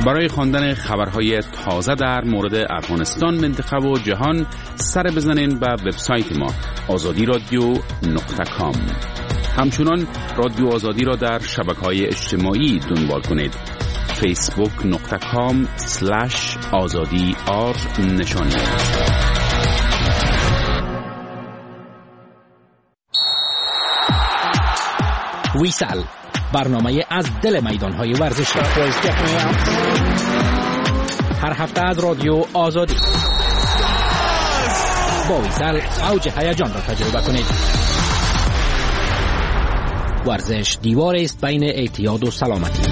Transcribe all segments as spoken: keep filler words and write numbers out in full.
برای خواندن خبرهای تازه در مورد افغانستان، منطقه و جهان سر بزنین به وبسایت ما آزادی رادیو نقطه کام. همچنان رادیو آزادی را در شبکه‌های اجتماعی دنبال کنید. فیسبوک نقطه کام سلش آزادی آر نشانی. ویسال، برنامه از دل میدان‌های ورزشی. هر هفته از رادیو آزادی با ویسال اوج هیجان را تجربه کنید. ورزش دیوار است بین اعتیاد و سلامتی.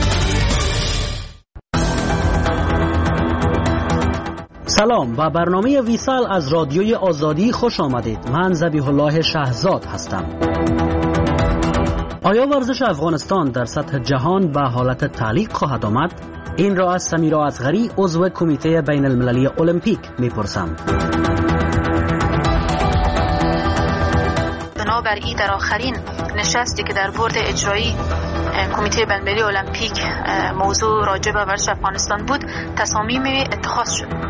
سلام، و برنامه ویسال از رادیوی آزادی خوش آمدید. من ذبیح الله شهزاد هستم. آیا ورزش افغانستان در سطح جهان به حالت تعلیق خواهد آمد؟ این را از سمیرا اصغری، عضو کمیته بین المللی المپیک میپرسم. بنابراین در آخرین نشستی که در بورد اجرایی کمیته بین المللی المپیک موضوع راجع به ورزش افغانستان بود، تصامیم اتخاذ شد.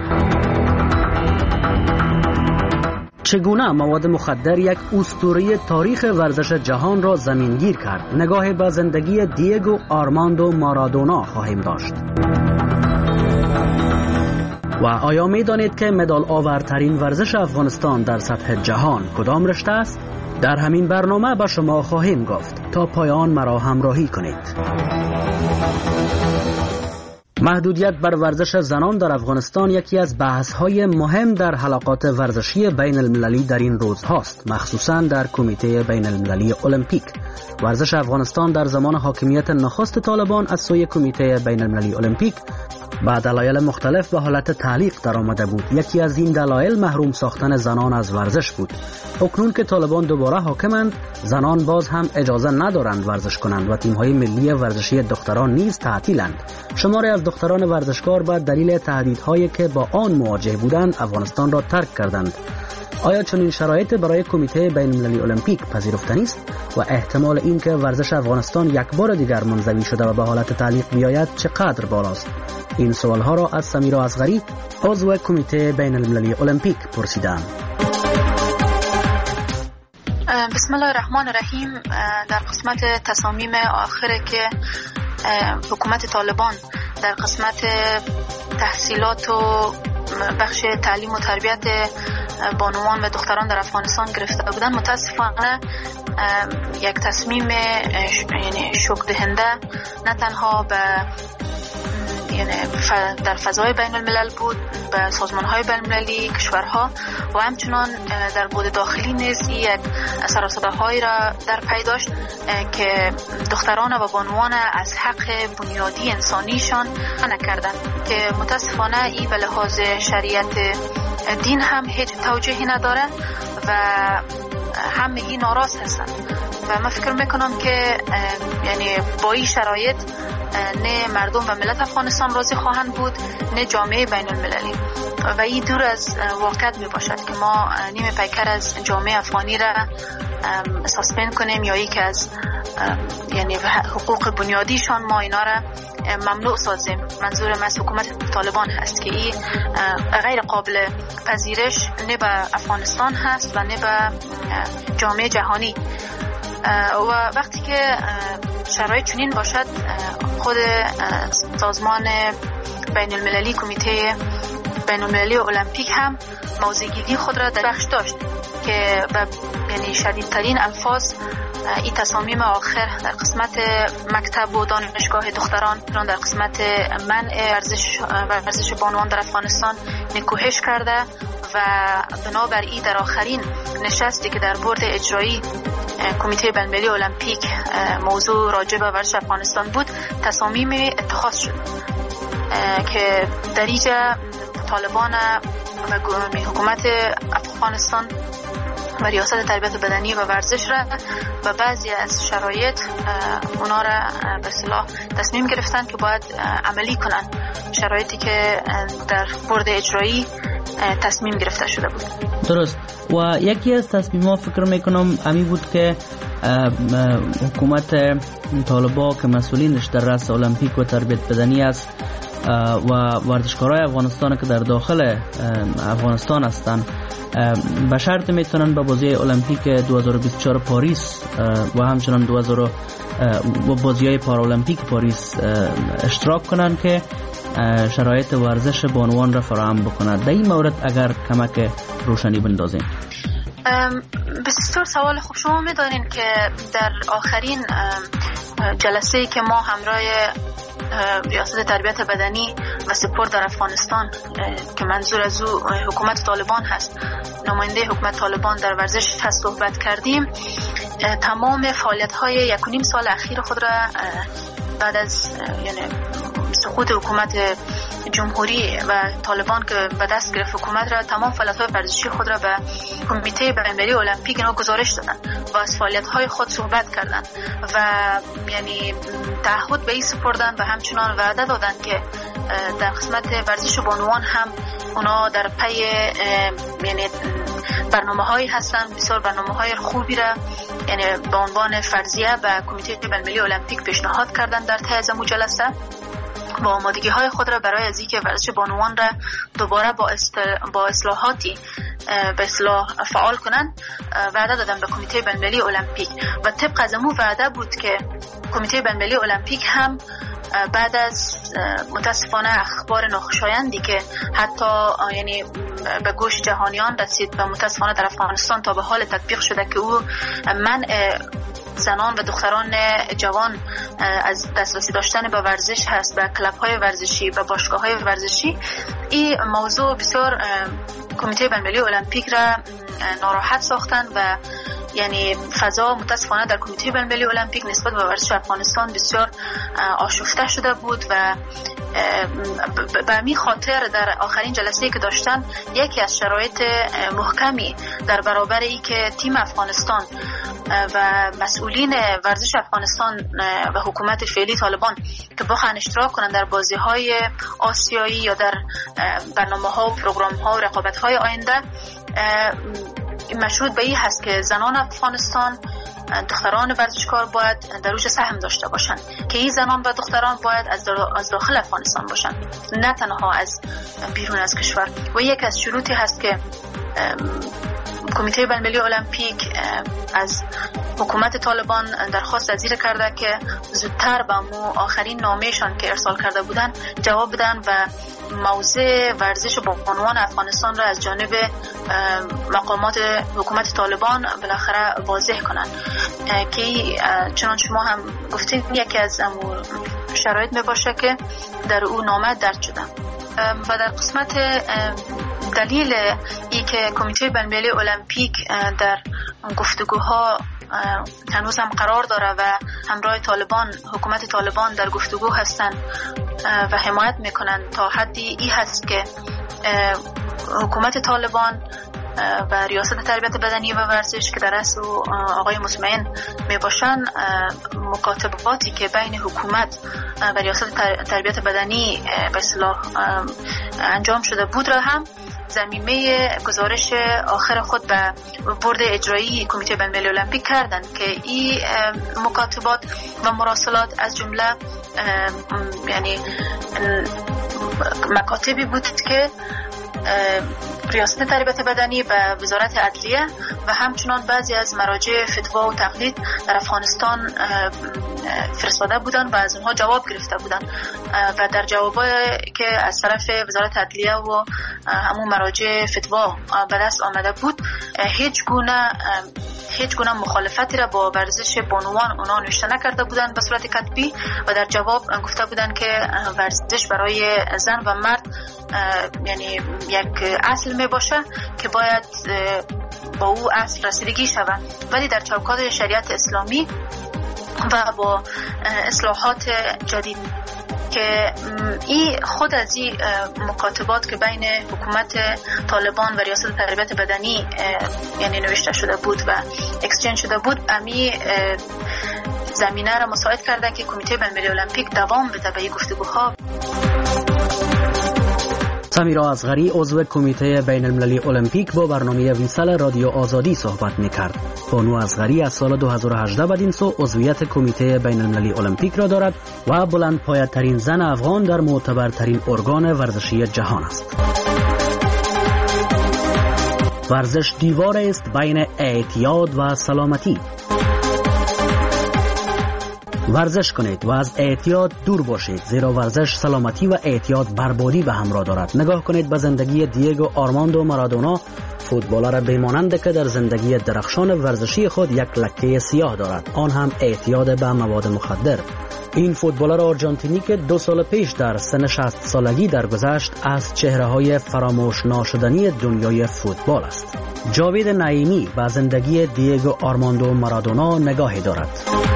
چگونه مواد مخدر یک اسطوره تاریخ ورزش جهان را زمینگیر کرد؟ نگاه به زندگی دیگو آرماندو مارادونا خواهیم داشت. و آیا می دانید که مدال آورترین ورزش افغانستان در سطح جهان کدام رشته است؟ در همین برنامه به شما خواهیم گفت. تا پایان مرا همراهی کنید. محدودیت بر ورزش زنان در افغانستان یکی از بحث‌های مهم در حلقات ورزشی بین المللی در این روز هاست، مخصوصاً در کمیته بین المللی المپیک. ورزش افغانستان در زمان حاکمیت نخست طالبان از سوی کمیته بین المللی المپیک با دلایل مختلف به حالت تعلیق در آمده بود. یکی از این دلایل محروم ساختن زنان از ورزش بود. اکنون که طالبان دوباره حاکمند، زنان باز هم اجازه ندارند ورزش کنند و تیم‌های ملی ورزشی دختران نیز تعطیلند. شماری از دختران ورزشکار به دلیل تهدیدهایی که با آن مواجه بودند افغانستان را ترک کردند. آیا چنین شرایط برای کمیته بین المللی المپیک پذیرفتنی است و احتمال این که ورزش افغانستان یک بار دیگر منزوی شده و به حالت تعلیق بیاید چقدر بالاست؟ این سوالها را از سمیرا اصغری، عضو کمیته بین المللی المپیک پرسیدم. بسم الله الرحمن الرحیم. در قسمت تصامیم آخره که حکومت طالبان در قسمت تحصیلات و بخش تعلیم و تربیت بانوان و دختران در افغانستان گرفته بودن، متاسفانه یک تصمیم یعنی شوک دهنده نه تنها به یعنی در فضای بین الملل بود، به سازمان های بین المللی کشورها و همچنان در بود داخلی نیز یک سر و صداهایی را در پی داشت که دختران و بانوان از حق بنیادی انسانیشان نکردند که متاسفانه این به لحاظ شریعت دین هم هیچ توجیهی نداره و همگی ناراض هستند و من فکر میکنم که یعنی با این شرایط نه مردم و ملت افغانستان راضی خواهند بود، نه جامعه بین المللی، و این دور از واقعیت می باشد که ما نیم پیکر از جامعه افغانی را ساسپند کنیم یا یک از یعنی حقوق بنیادیشان ما اینا را ممنوع سازیم. منظورم از حکومت طالبان هست که این غیر قابل پذیرش نه به افغانستان هست و نه به جامعه جهانی. و وقتی که شرایط چنین باشد، خود سازمان بین المللی کمیته بین المللی المپیک هم موضع‌گیری خود را در بخش داشت که یعنی شدیدترین الفاظ این تصامیم آخر در قسمت مکتب و دانشگاه دختران، در قسمت منع ورزش و ورزش بانوان در افغانستان نکوهش کرده و بنابراین در آخرین نشستی که در بورد اجرایی کمیته بین المللی المپیک موضوع راجع به ورزش افغانستان بود، تصامیم اتخاذ شد که در اینجا طالبان و حکومت افغانستان و ریاست تربیت بدنی و ورزش را و بعضی از شرایط اونا را به اصطلاح تصمیم گرفتن که باید عملی کنن شرایطی که در بورد اجرایی تصمیم گرفته شده بود. درست. و یکی از تصمیمات فکر میکنم امی بود که حکومت طالبان که مسئولینش در رأس المپیک و تربیت بدنی است و ورزشکارای افغانستان که در داخل افغانستان هستند به شرط میتونن به بازی المپیک دو هزار و بیست و چهار پاریس و همچنان دو هزار و بازی‌های پارالمپیک پاریس اشتراک کنن که شرایط ورزش بانوان را فراهم بکند. در این مورد اگر کمک روشنی بندازین. بسیار سوال خوب. شما می‌دانید که در آخرین جلسه‌ای که ما همراه ریاست تربیت بدنی و سپورت در افغانستان که منظور از او حکومت طالبان هست، نماینده حکومت طالبان در ورزش هست، صحبت کردیم. تمام فعالیت‌های یک و نیم سال اخیر خود را بعد از یعنی سقوط حکومت جمهوری و طالبان که به دست گرفت حکومت را، تمام فعالیت‌های ورزشی خود را به کمیته بین‌المللی المپیک اینا گزارش دادن و از فعالیت‌های خود صحبت کردند و یعنی تعهد به این سپردن و همچنان وعده دادن که در قسمت ورزش بانوان هم اونا در پی یعنی برنامه‌هایی هستن، بسیار برنامه‌های خوبی را یعنی به عنوان فرضیه به کمیته بین‌المللی المپیک پیشنهاد کردن در طی از جلسه و آمادگی های خود را برای از اینکه ورزش بانوان را دوباره با با اصلاحاتی به اصلاح فعال کنند وعده دادن به کمیته بین‌المللی المپیک و طبق از امو وعده بود که کمیته بین‌المللی المپیک هم بعد از متاسفانه اخبار ناخوشایندی که حتی یعنی به گوش جهانیان رسید و متاسفانه در افغانستان تا به حال تطبیق شده که او منع زنان و دختران جوان از دسترسی داشتن به ورزش هست، به کلب‌های ورزشی و باشگاه‌های ورزشی. این موضوع بسیار کمیته بین‌المللی المپیک را ناراحت ساختن و یعنی فضا متاسفانه در کمیته بین‌المللی المپیک نسبت به ورزش افغانستان بسیار آشفته شده بود و به همین خاطر در آخرین جلسه‌ای که داشتن یکی از شرایط محکمی در برابر ای که تیم افغانستان و مسئولین ورزش افغانستان و حکومت فعلی طالبان که بخواهند اشتراک کنند در بازی‌های آسیایی یا در برنامه‌ها و پروگرام‌ها و رقابت‌های آینده، مشروط به این هست که زنان افغانستان، دختران ورزشکار باید در روش سهم داشته باشند که این زنان و دختران باید از داخل افغانستان باشند، نه تنها از بیرون از کشور. و یک از شروطی هست که کمیته بین‌المللی المپیک از حکومت طالبان درخواست از زیر کرده که زودتر به مو آخرین نامه‌شان که ارسال کرده بودن جواب بدن و موضع ورزش بانوان افغانستان را از جانب مقامات حکومت طالبان بالاخره واضح کنند که چنان شما هم گفتید یکی از شرایط می باشه که در اون نامه درج شده. و در قسمت دلیل ای که کمیته بین‌المللی المپیک در گفتگوها هنوز هم قرار داره و همراه طالبان، حکومت طالبان در گفتگو هستند و حمایت میکنند تا حدی ای هست که حکومت طالبان و ریاست تربیت بدنی و ورزش که در اصل آقای مطمئن می باشن، مکاتباتی که بین حکومت و ریاست تربیت بدنی به اصطلاح انجام شده بود را هم ضمیمه گزارش آخر خود به بورد اجرایی کمیته بین‌المللی المپیک کردند که این مکاتبات و مراسلات از جمله یعنی مکاتبی بود که ریاست تربیت بدنی و وزارت عدلیه و همچنان بعضی از مراجع فتوا و تقلید در افغانستان فرستاده بودن و از اونها جواب گرفته بودن و در جوابایی که از طرف وزارت عدلیه و همون مراجع فتوا به دست آمده بود هیچ گونه هیچ گونه مخالفتی را با ورزش بانوان اونا نوشته نکرده بودن به صورت کتبی و در جواب گفته بودن که ورزش برای زن و مرد یعنی یک اصل می باشه که باید با او اصل رسیدگی شود، ولی در چوکات شریعت اسلامی و با اصلاحات جدید که این خود از این مکاتبات که بین حکومت طالبان و ریاست تربیت بدنی یعنی نوشته شده بود و اکسچنج شده بود، امی زمینه را مساعد کرده که کمیته بین‌المللی المپیک دوام بده به این گفتگوها. سمیرا اصغری عضو کمیته بین المللی المپیک با برنامه ویسال رادیو آزادی صحبت می‌کرد. بانو اصغری از سال دو هزار و هجده بدین سو عضویت کمیته بین المللی المپیک را دارد و بلندپایه‌ترین زن افغان در معتبرترین ارگان ورزشی جهان است. ورزش دیوار است بین اعتیاد و سلامتی. ورزش کنید و از اعتیاد دور باشید، زیرا ورزش سلامتی و اعتیاد بربادی به همراه دارد. نگاه کنید به زندگی دیگو آرماندو مارادونا، فوتبالر بیمانند که در زندگی درخشان ورزشی خود یک لکه سیاه دارد، آن هم اعتیاد به مواد مخدر. این فوتبالر آرژانتینی که دو سال پیش در سن شصت سالگی درگذشت از چهره‌های فراموش ناشدنی دنیای فوتبال است. جاوید نعیمی به زندگی دیگو آرماندو مارادونا نگاهی دارد.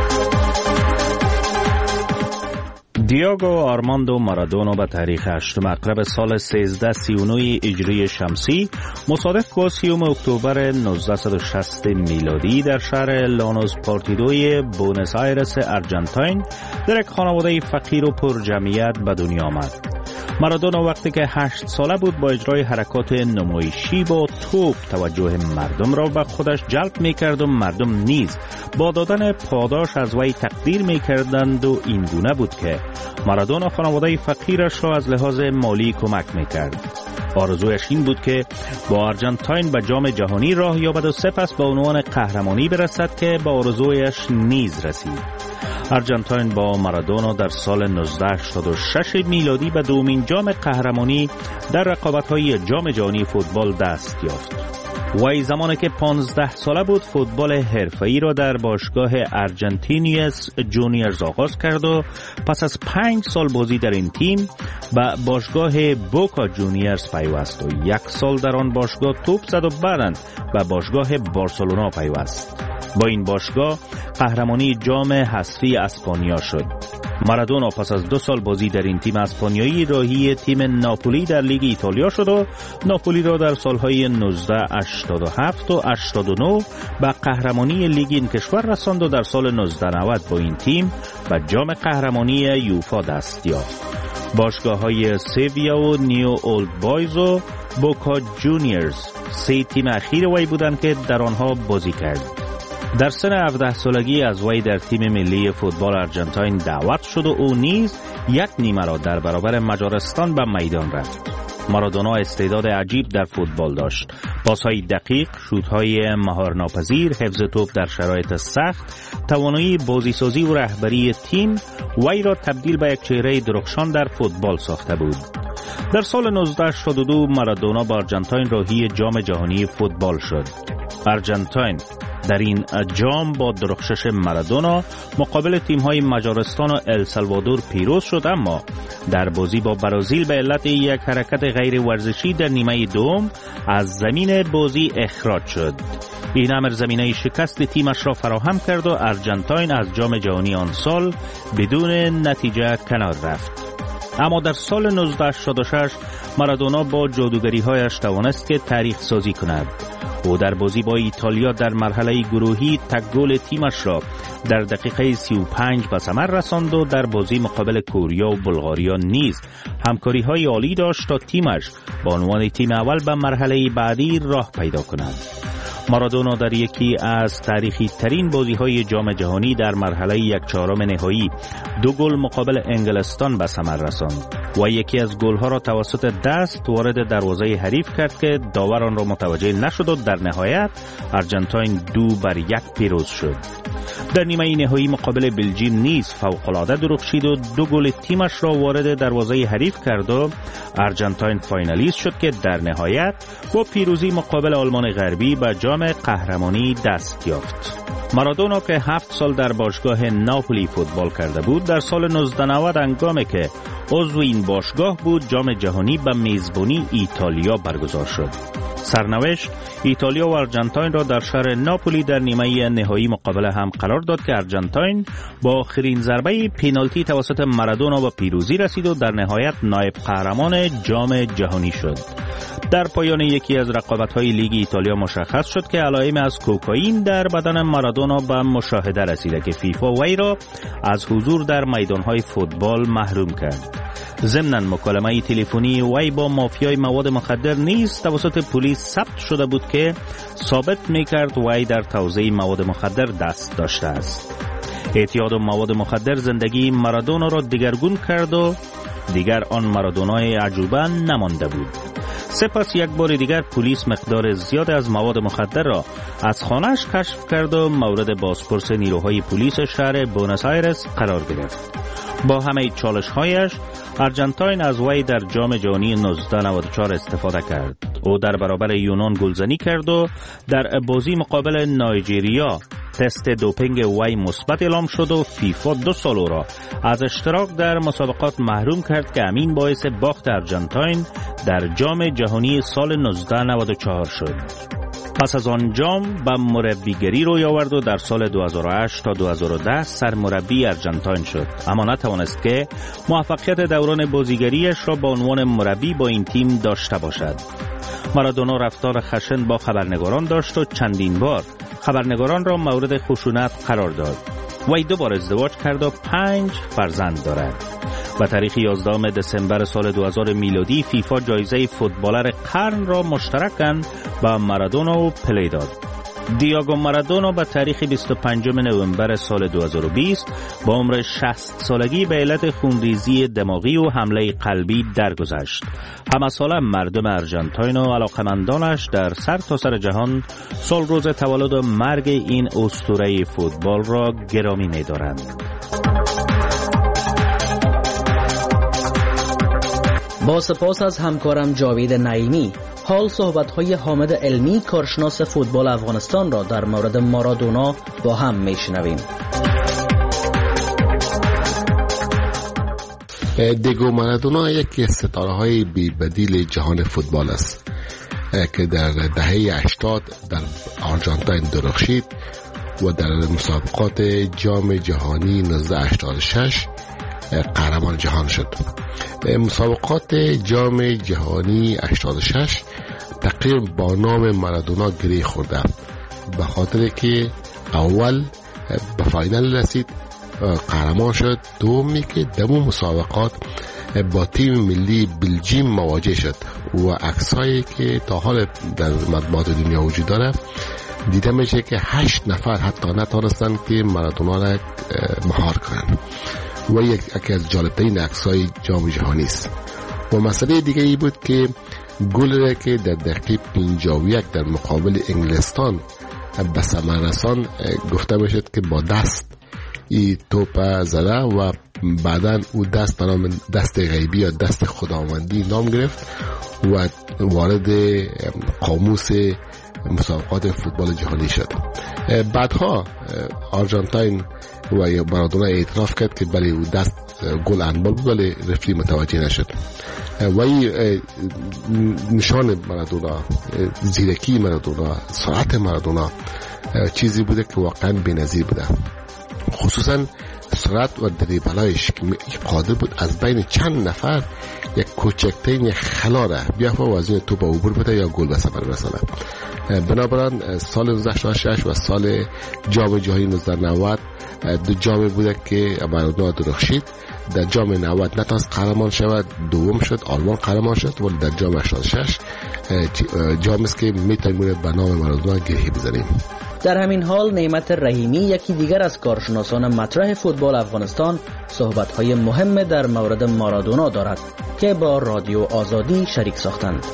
دیگو آرماندو مارادونا به تاریخ هشتم اکتبر سال سیزده سی و نه هجری شمسی مصادف با سیوم اکتبر نوزده شصت میلادی در شهر لانوس پارتیدوی بونس آیرس ارجنتین در یک خانواده فقیر و پرجمعیت به دنیا آمد. مارادونا وقتی که هشت ساله بود با اجرای حرکات نمایشی با توپ توجه مردم را به خودش جلب می‌کرد و مردم نیز با دادن پاداش از وی تقدیر می‌کردند و این گونه بود که مارادونا خانواده فقیرش را از لحاظ مالی کمک می‌کرد. آرزویش این بود که با ارژانتین به جام جهانی راه یابد و سپس به عنوان قهرمانی برسد که به آرزویش نیز رسید. ارژانتین با مارادونا در سال نوزده هشتاد و شش میلادی به دومین جام قهرمانی در رقابت‌های جام جهانی فوتبال دست یافت. وی زمانی که پانزده ساله بود فوتبال حرفه‌ای را در باشگاه ارجنتینیوس جونیورز آغاز کرد و پس از پنج سال بازی در این تیم به باشگاه بوکا جونیورز پیوست و یک سال در آن باشگاه توپ زد و بعداً به باشگاه بارسلونا پیوست. با این باشگاه قهرمانی جام حذفی اسپانیا شد. مارادونا پس از دو سال بازی در این تیم اسپانیایی راهی تیم ناپولی در لیگ ایتالیا شد و ناپولی را در سالهای نوزده هشتاد و هفت و هشتاد و نه به قهرمانی لیگ این کشور رساند و در سال نوزده نود با این تیم به جام قهرمانی یوفا دست یافت. باشگاه‌های سیویا و نیو اولد بایز و بوکا جونیورز سه تیم اخیر وی بودند که در آنها بازی کرد. در سن هفده سالگی از وی در تیم ملی فوتبال ارجنتین دعوت شد و او نیز یک نیمه را در برابر مجارستان به میدان رفت. مارادونا استعداد عجیب در فوتبال داشت. پاس‌های دقیق، شوت‌های مهارناپذیر، حفظ توپ در شرایط سخت، توانایی بازیسازی و رهبری تیم وی را تبدیل به یک چهره درخشان در فوتبال ساخته بود. در سال نوزده هشتاد و دو مارادونا با ارجنتین راهی جام جهانی فوتبال شد. ارجنتین در این جام با درخشش مارادونا مقابل تیم‌های مجارستان و السالوادور پیروز شد، اما در بازی با برزیل به علت یک حرکت غیر ورزشی در نیمه دوم از زمین بازی اخراج شد. این امر زمینه شکست تیمش را فراهم کرد و ارجنتین از جام جهانی آن سال بدون نتیجه کنار رفت. اما در سال نوزده هشتاد و شش مارادونا با جادوگری‌هایش توانست که تاریخ سازی کند. او در بازی با ایتالیا در مرحله گروهی تک گل تیمش را در دقیقه سی و پنج به ثمر رساند و در بازی مقابل کوریا و بلغاریا نیز همکاری‌های عالی داشت تا تیمش با عنوان تیم اول به مرحله بعدی راه پیدا کند. مارادونا در یکی از تاریخی ترین بازی های جام جهانی در مرحله یک چهارم نهایی دو گل مقابل انگلستان به ثمر رساند و یکی از گل ها را توسط دست وارد دروازه حریف کرد که داور آن را متوجه نشد و در نهایت ارجنتین دو بر یک پیروز شد. در نیمه نهایی مقابل بلژیم نیز فوق‌العاده درخشید و دو گل تیمش را وارد دروازه حریف کرد و ارجنتین فاینالیست شد که در نهایت با پیروزی مقابل آلمان غربی به جام قهرمانی دست یافت. مارادونا که هفت سال در باشگاه ناپولی فوتبال کرده بود، در سال نوزده نود هنگامی که عضو این باشگاه بود جام جهانی به میزبانی ایتالیا برگزار شد. سرنوشت ایتالیا و ارجنتین را در شهر ناپولی در نیمه نهایی مقابله هم قرار داد که ارجنتین با آخرین ضربه پنالتی توسط مارادونا به پیروزی رسید و در نهایت نایب قهرمان جام جهانی شد. در پایان یکی از رقابت‌های لیگ ایتالیا مشخص شد که علائم از کوکائین در بدن مارادونا به مشاهده رسیده که فیفا وی را از حضور در میدان‌های فوتبال محروم کرد. ضمناً مکالمه تلفنی وی با مافیای مواد مخدر نیز توسط پلیس ثبت شده بود که ثابت می‌کرد وی در توزیع مواد مخدر دست داشته است. اعتیاد مواد مخدر زندگی مارادونا را دگرگون کرد و دیگر آن مارادونای عجوبه نمانده بود. سپس یک بار دیگر پلیس مقدار زیاد از مواد مخدر را از خانه‌اش کشف کرد و مورد بازپرس نیروهای پلیس شهر بونس آیرس قرار گرفت. با همه چالش‌هایش آرژانتین از وی در جام جهانی نوزده نود و چهار استفاده کرد. او در برابر یونان گلزنی کرد و در بازی مقابل نایجریا تست دوپینگ وی مثبت اعلام شد و فیفا دو سال او را از اشتراک در مسابقات محروم کرد که همین باعث باخت آرژانتین در جام جهانی سال نوزده نود و چهار شد. پس از آن جام به مربیگری روی آورد و در سال دو هزار و هشت تا دو هزار و ده سرمربی آرژانتین شد، اما نتوانست که موفقیت دوران بازیگریش را به عنوان مربی با این تیم داشته باشد. مارادونا رفتار خشن با خبرنگاران داشت و چندین بار خبرنگاران را مورد خشونت قرار داد. وی دو بار ازدواج کرد و پنج فرزند دارد. و تاریخ یازدهم دسامبر سال دو هزار میلادی فیفا جایزه فوتبالر قرن را مشترکاً با مارادونا و پله داد. دیاگو مارادونا به تاریخ بیست و پنجم نوامبر سال دو هزار و بیست با عمر شصت سالگی به علت خونریزی دماغی و حمله قلبی درگذشت. همه ساله مردم آرژانتین و علاقمندانش در سر تا سر جهان سال روز تولد و مرگ این اسطوره فوتبال را گرامی می‌دارند. با سپاس از همکارم جاوید نعیمی، حال صحبت‌های حامد علمی کارشناس فوتبال افغانستان را در مورد مارادونا با هم میشنویم. دیگو مارادونا یکی از ستاره‌های بی‌بدیل جهان فوتبال است که در دهه هشتاد در آرژانتین درخشید و در مسابقات جام جهانی نوزده هشتاد و شش قهرمان جهان شد. مسابقات جام جهانی هشتاد و شش تقریبا با نام مارادونا گره خورده به خاطر که اول به فاینال رسید، قهرمان شد، دومی که دمو مسابقات با تیم ملی بلژیم مواجه شد و عکسایی که تا حال در مطبوعات دنیا وجود داره دیده میشه که هشت نفر حتی نتونستن که مارادونا را مهار کنن و یکی از جالبترین عکسای جام جهانی است. و مسئله دیگه ای بود که گل که در دقیقه پنجاه و یک در مقابل انگلستان به ثمر رسان گفته میشد که با دست ای توپ زده و بعداً او دست نام دست غیبی یا دست خداوندی نام گرفت و وارد قاموس مسابقات فوتبال جهانی شد. بعدها آرژانتین و مارادونا اعتراف کرد که بله او دست گل انبال بود ولی رفری متوجه نشد. و این نشان مارادونا، زیرکی مارادونا، سرعت مارادونا چیزی بوده که واقعا بی‌نظیر بوده، خصوصا سرعت و دریبلایش که قادر بود از بین چند نفر یک کوچکترین خلا را بیافته و از این توپ عبور بده یا گل به ثمر برسانه. بنابراین سال نوزده هشتاد و شش و سال جام جهانی نوزده نود دو جامی بوده که مارادونا درخشید. در جام نود نتونست قهرمان شود، دوم شد، آلمان قهرمان شد، ولی در جام هشتاد و شش جامی است که میتونیم به نام مارادونا گره بزنیم. در همین حال نعمت رحیمی، یکی دیگر از کارشناسان مطرح فوتبال افغانستان، صحبت‌های مهم در مورد مارادونا دارد که با رادیو آزادی شریک ساختند.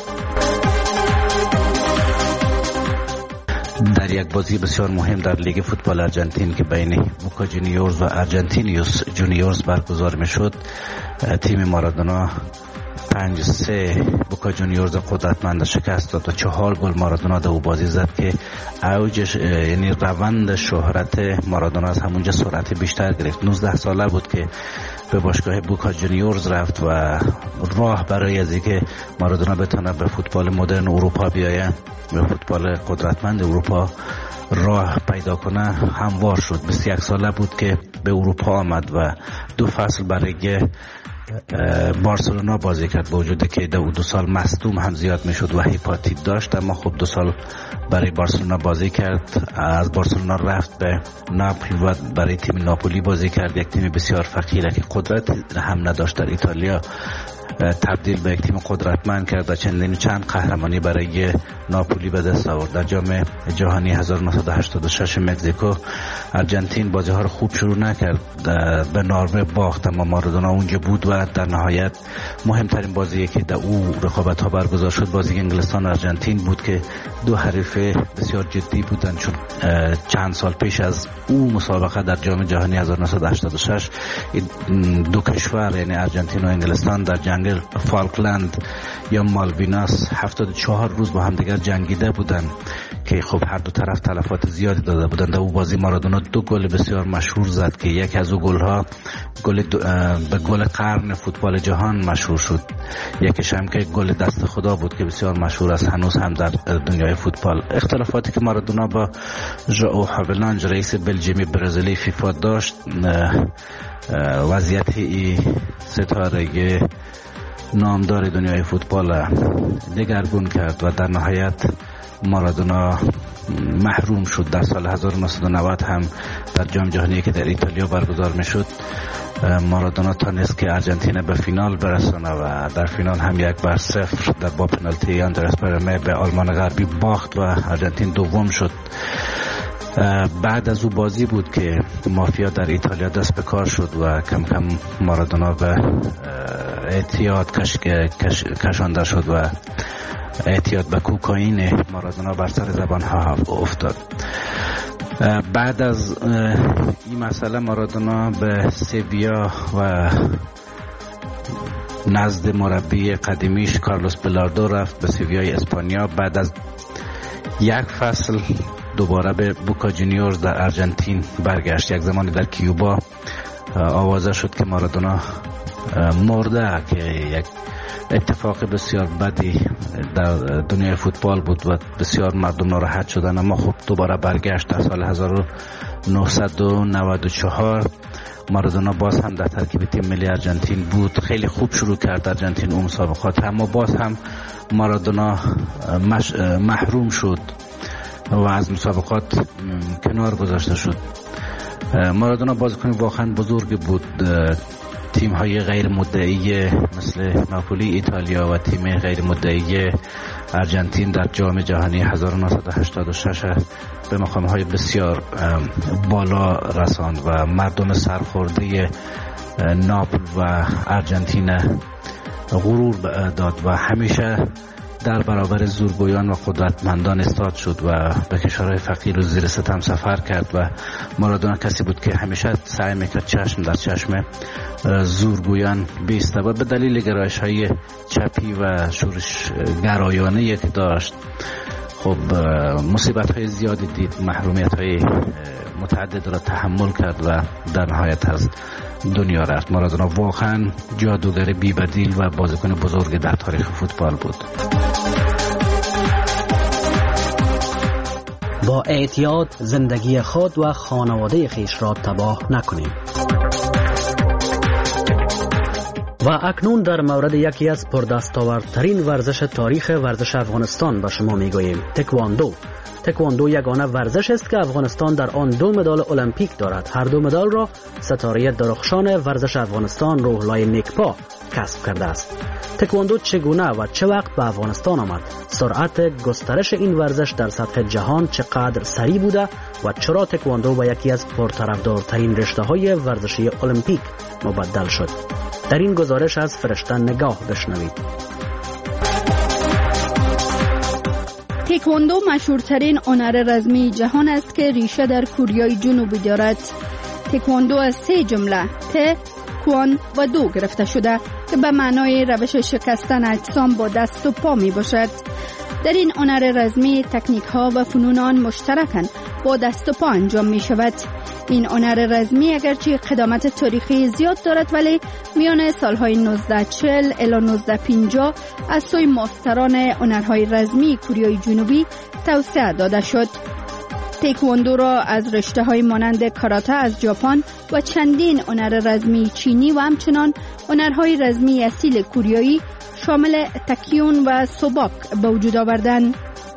در یک بازی بسیار مهم در لیگ فوتبال آرژانتین که بین بوکا جونیورز و آرژانتینیوس جونیورز برگزار میشد، تیم مارادونا پنج سه بوکا جونیورز قدرتمند شکست داد و چهار گل مارادونا در او بازی زد که اوجش یعنی روند شهرت مارادونا از همونجا سرعت بیشتر گرفت. نوزده ساله بود که به باشگاه بوکا جونیورز رفت و راه برای از اینکه مارادونا بتونه به فوتبال مدرن اروپا بیاید، به فوتبال قدرتمند اروپا راه پیدا کنه هموار شد. بیست و یک ساله بود که به اروپا آمد و دو فصل برای بارسلونا بازی کرد، با وجود که دو, دو سال مصدوم هم زیاد میشد و هپاتیت داشت، اما خب دو سال برای بارسلونا بازی کرد، از بارسلونا رفت به ناپل و برای تیم ناپولی بازی کرد، یک تیم بسیار فقیره که قدرت هم نداشت در ایتالیا تبدیل به یک تیم قدرتمند کرد و چندین چند قهرمانی برای ناپولی به دست آورد. در جام جهانی هزار و نهصد و هشتاد و شش مکزیکو ارژانتین بازی ها رو خوب شروع نکرد، به نروژ باخت، اما مارادونا اونجا بود و در نهایت مهمترین بازی که در او رقابت ها برگزار شد بازی انگلستان و ارژانتین بود که دو حریف بسیار جدی بودند، چون چند سال پیش از او مسابقه در جام جهانی هزار و نهصد و هشتاد و شش دو کشور یعنی ارژانتین و انگلستان در جنگ فالکلند یا مالویناس هفتاد و چهار روز با هم دیگر جنگیده بودند که خب هر دو طرف تلفات زیادی داده بودند. در او بازی مارادونا دو گل بسیار مشهور زد که یک از او گل‌ها گل به گل قرن فوتبال جهان مشهور شد، یکیش هم که گل دست خدا بود که بسیار مشهور است هنوز هم در دنیای فوتبال. اختلافاتی که مارادونا با ژائو هاولانج رئیس بلژیمی برزیلی فیفا داشت وضعیت ستاره نامدار دنیای فوتبال دگرگون کرد و در نهایت مارادونا محروم شد. در سال هزار و نهصد و نود هم در جام جهانی که در ایتالیا برگزار میشد مارادونا تانست که ارژانتین به فینال برسونه و در فینال هم یک بر صفر در با پنالتی آندرس پرمه به آلمان غربی باخت و ارژانتین دوم شد. بعد از او بازی بود که مافیا در ایتالیا دست به کار شد و کم کم مارادونا به اعتیاد کش کش کشانده شد و اعتیاد به کوکائین مارادونا بر سر زبان ها افتاد. بعد از این مسئله مارادونا به سویا و نزد مربی قدیمیش کارلوس بلاردو رفت به سویای اسپانیا. بعد از یک فصل دوباره به بوکا جونیورز در ارژانتین برگشت. یک زمانی در کیوبا آوازه شد که مارادونا مرده که یک اتفاق بسیار بدی در دنیای فوتبال بود و بسیار مردم ناراحت شدن، اما خب دوباره برگشت. در سال هزار و نهصد و نود و چهار مارادونا باز هم در ترکیب تیم ملی ارژانتین بود. خیلی خوب شروع کرد ارژانتین اون مسابقات، اما باز هم مارادونا محروم شد و از مسابقات کنار گذاشته شد. مارادونا بازیکن واقعا بزرگی بود. تیم های غیر مدعی مثل ناپولی ایتالیا و تیم غیر مدعی ارژانتین در جام جهانی هزار و نهصد و هشتاد و شش به مقام های بسیار بالا رساند و مردم سرخورده ناپل و ارژانتین غرور داد و همیشه در برابر زورگویان و قدرتمندان استاد شد و به کشورهای فقیر و زیر ستم سفر کرد و مارادونا کسی بود که همیشه سعی میکرد چشم در چشم زورگویان بیسته و به دلیل گرایش های چپی و شورش گرایانه که داشت خب مصیبت های زیادی دید، محرومیت های متعدد را تحمل کرد و در نهایت از دنیا رفت. مارادونا واقعا جادوگر بی‌بدیل و بازیکن بزرگ در تاریخ فوتبال بود. با اعتیاد زندگی خود و خانواده خیش را تباه نکنیم. و اکنون در مورد یکی از پردستاوردترین ورزش تاریخ ورزش افغانستان به شما میگوییم، تکواندو. تکواندو یگانه ورزش است که افغانستان در آن دو مدال المپیک دارد. هر دو مدال را ستاره درخشان ورزش افغانستان روحلای نیکپا کسب کرده است. تکواندو چگونه و چه وقت به افغانستان آمد؟ سرعت گسترش این ورزش در سطح جهان چقدر سریع بوده و چرا تکواندو به یکی از پرطرفدارترین رشته‌های ورزشی المپیک مبدل شد؟ در این گزارش از فرشته نگاه بشنوید. تکواندو مشهورترین هنر رزمی جهان است که ریشه در کره جنوبی دارد. تکواندو از سه جمله ت، کوان و دو گرفته شده که به معنای روش شکستن اجسام با دست و پا می باشد. در این هنر رزمی تکنیک ها و فنون آن مشترکاً با دست و پا انجام می شود. این هنر رزمی اگرچه قدامت تاریخی زیاد دارد ولی میان سالهای نوزده چهل الی نوزده پنجاه از سوی ماستران هنرهای رزمی کره جنوبی توسعه داده شد. تکواندو را از رشته های مانند کاراته از ژاپن و چندین هنر رزمی چینی و همچنان هنرهای رزمی اصیل کوریایی شامل تکیون و سوباک به وجود آوردند.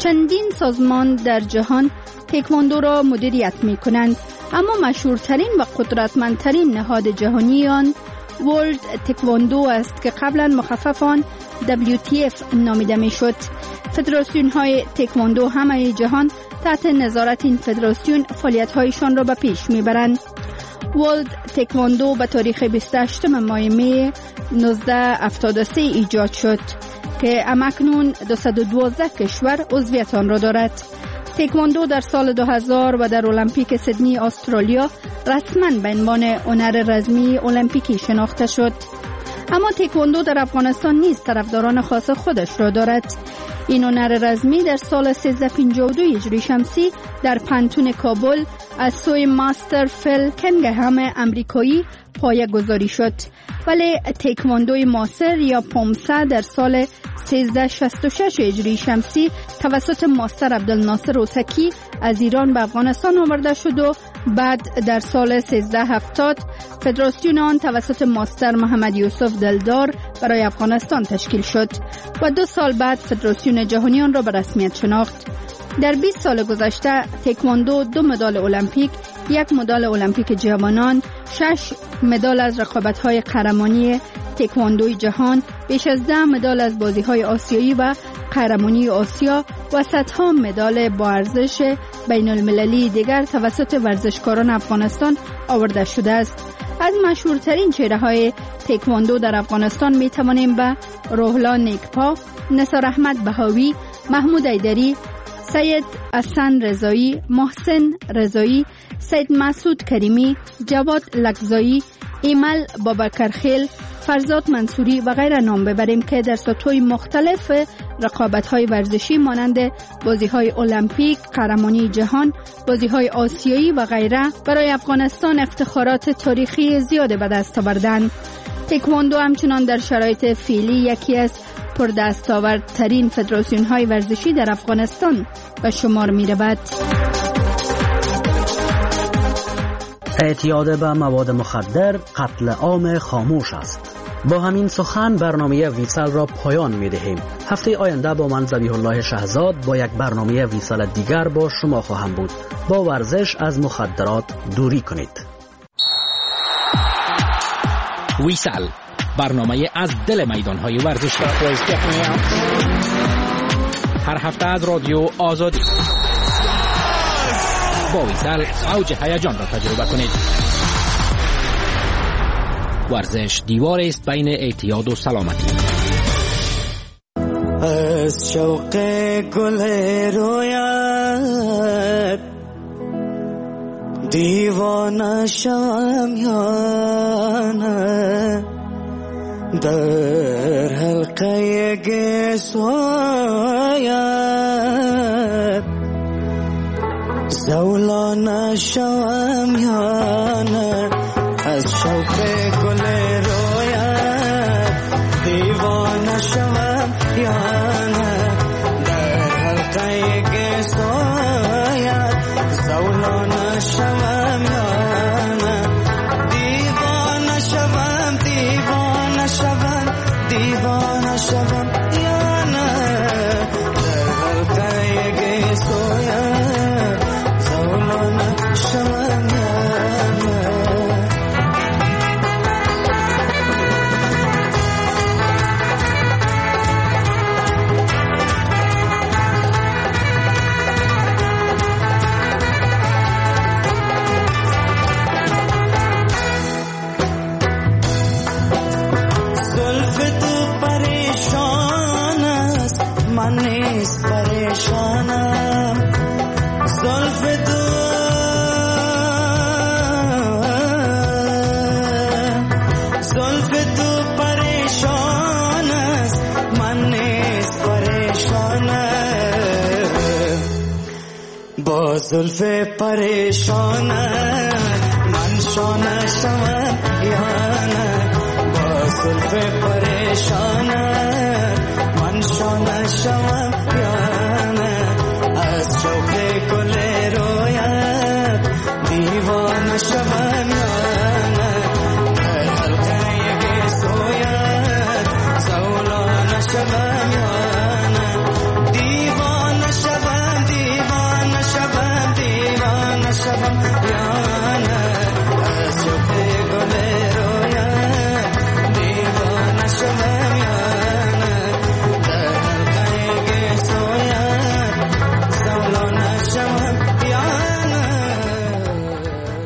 چندین سازمان در جهان تکواندو را مدیریت می کنند، اما مشهورترین و قدرتمندترین نهاد جهانی آن ورلد تکواندو است که قبلا مخفف آن دبلیو تی اف نامیده می شد. فدراسیون های تکواندو همه جهان تحت نظارت این فدراسیون فعالیت هایشان را به پیش می برند. ورلد تکواندو به تاریخ بیست و هشتم ماه می نوزده هفتاد و سه ایجاد شد که همکنون دویست و دوازده کشور عضویت آن را دارد. تکواندو در سال دو هزار و در المپیک سیدنی استرالیا رسما به عنوان هنر رزمی المپیکی شناخته شد. اما تکواندو در افغانستان نیز طرفداران خاص خودش را دارد. این هنر رزمی در سال سیزده پنجاه و دو هجری شمسی در پانتون کابل از سوی ماستر فیل کنگهم امریکایی پایه گذاری شد، ولی تکواندوی ماسر یا پومسا در سال سیزده شصت و شش هجری شمسی توسط ماستر عبدالناصر اوسکی از ایران به افغانستان آورده شد و بعد در سال سیزده هفتاد فدراسیون آن توسط ماستر محمد یوسف دلدار برای افغانستان تشکیل شد و دو سال بعد فدراسیون جهانی آن را به رسمیت شناخت. در بیست سال گذشته تکواندو دو مدال المپیک، یک مدال المپیک جوانان، شش مدال از رقابت‌های قهرمانی تکواندوی جهان، بیش از ده مدال از بازی‌های آسیایی و قهرمانی آسیا و صدها مدال با ارزش بین المللی دیگر توسط ورزشکاران افغانستان آورده شده است. از مشهورترین چهره‌های تکواندو در افغانستان می‌توانیم به روحلا نیکپا، نثار احمد بهاوی، محمود ایدری، سید حسن رضایی، محسن رضایی، سید مسعود کریمی، جواد لکزایی، ایمل بابکرخیل، فرزاد منصوری و غیره نام ببریم که در سطوح مختلف رقابت‌های ورزشی مانند بازی‌های المپیک، قهرمانی جهان، بازی‌های آسیایی و غیره برای افغانستان افتخارات تاریخی زیاد به دست آوردند. تکواندو همچنان در شرایط فعلی یکی از پردستاوردترین فدراسیون‌های ورزشی در افغانستان به شمار می‌رود. اعتیاد به مواد مخدر قتل عام خاموش است. با همین سخن برنامه ویسال را پایان می‌دهیم. هفته آینده با من ذبیح الله شهزاد با یک برنامه ویسال دیگر با شما خواهم بود. با ورزش از مخدرات دوری کنید. ویسال، برنامه از دل میدان‌های ورزشی. هر هفته از رادیو آزادی. با ویسال اوج هیجان را تجربه کنید. ورزش دیوار است بین اعتیاد و سلامتی. از شوق گل رویت دیوانه شم یا نه، در حلقه گسویت زولانه شم یا نه، از شوق گل رویت دیوانه شم یا نه، در حلقه گسویت زولانه شم یا نه، دیوانه شم دیوانه شم دیوانه شم یا نه، در حلقه گسویت زولانه شم یا نه. زلف پریشان من شانه شوم یا نه، با زلف پریشان من شانه شوم یا نه، از شوق گل رویت دیوانه شوم یا